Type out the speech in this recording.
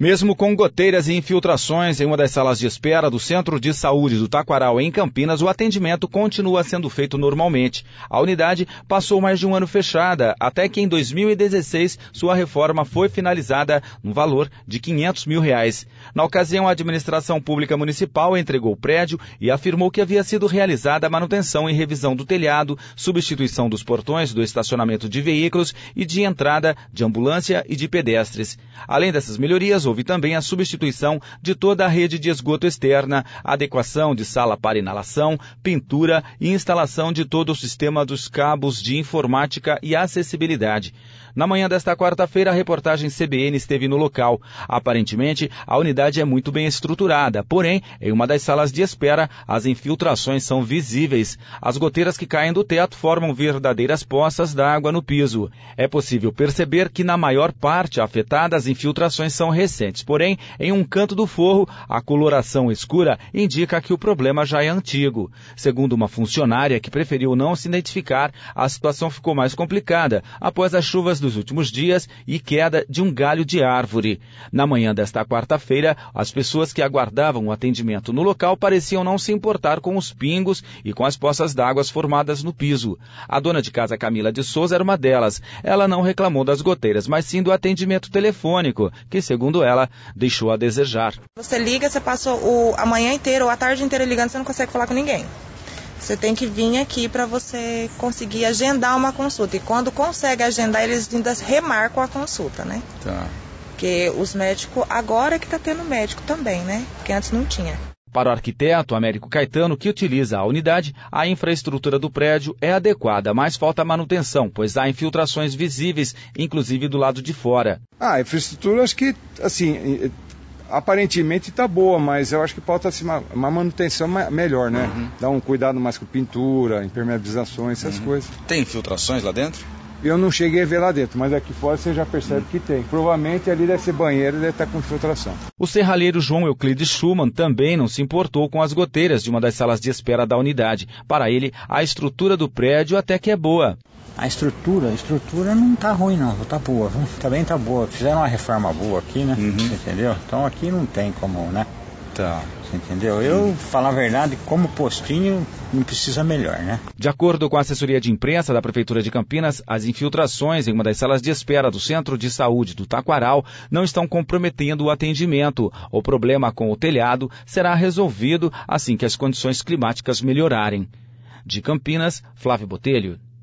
Mesmo com goteiras e infiltrações em uma das salas de espera do Centro de Saúde do Taquaral, em Campinas, o atendimento continua sendo feito normalmente. A unidade passou mais de um ano fechada, até que em 2016 sua reforma foi finalizada no valor de R$500 mil. Na ocasião, a administração pública municipal entregou o prédio e afirmou que havia sido realizada a manutenção e revisão do telhado, substituição dos portões do estacionamento de veículos e de entrada de ambulância e de pedestres. Além dessas melhorias, houve também a substituição de toda a rede de esgoto externa, adequação de sala para inalação, pintura e instalação de todo o sistema dos cabos de informática e acessibilidade. Na manhã desta quarta-feira, a reportagem CBN esteve no local. Aparentemente, a unidade é muito bem estruturada, porém, em uma das salas de espera, as infiltrações são visíveis. As goteiras que caem do teto formam verdadeiras poças d'água no piso. É possível perceber que, na maior parte afetada, as infiltrações são recentes. Porém, em um canto do forro, a coloração escura indica que o problema já é antigo. Segundo uma funcionária que preferiu não se identificar, a situação ficou mais complicada após as chuvas dos últimos dias e queda de um galho de árvore. Na manhã desta quarta-feira, as pessoas que aguardavam o atendimento no local pareciam não se importar com os pingos e com as poças d'água formadas no piso. A dona de casa, Camila de Souza, era uma delas. Ela não reclamou das goteiras, mas sim do atendimento telefônico, que, segundo ela, deixou a desejar. Você liga, você passa a manhã inteira ou a tarde inteira ligando, você não consegue falar com ninguém. Você tem que vir aqui para você conseguir agendar uma consulta. E quando consegue agendar, eles ainda remarcam a consulta, né? Tá. Porque os médicos, agora que está tendo médico também, né? Porque antes não tinha. Para o arquiteto Américo Caetano, que utiliza a unidade, a infraestrutura do prédio é adequada, mas falta manutenção, pois há infiltrações visíveis, inclusive do lado de fora. A infraestrutura, acho que, assim, aparentemente está boa, mas eu acho que falta assim, uma manutenção melhor, né? Dar um cuidado mais com pintura, impermeabilizações, essas coisas. Tem infiltrações lá dentro? Eu não cheguei a ver lá dentro, mas aqui fora você já percebe que tem. Provavelmente ali deve ser banheiro e deve estar com infiltração. O serralheiro João Euclides Schumann também não se importou com as goteiras de uma das salas de espera da unidade. Para ele, a estrutura do prédio até que é boa. A estrutura não tá ruim não, tá boa, viu? Também tá boa. Fizeram uma reforma boa aqui, né? Entendeu? Então aqui não tem como, né? Tá. Entendeu? Eu, falar a verdade, como postinho, não precisa melhor, né? De acordo com a assessoria de imprensa da Prefeitura de Campinas, as infiltrações em uma das salas de espera do Centro de Saúde do Taquaral não estão comprometendo o atendimento. O problema com o telhado será resolvido assim que as condições climáticas melhorarem. De Campinas, Flávio Botelho.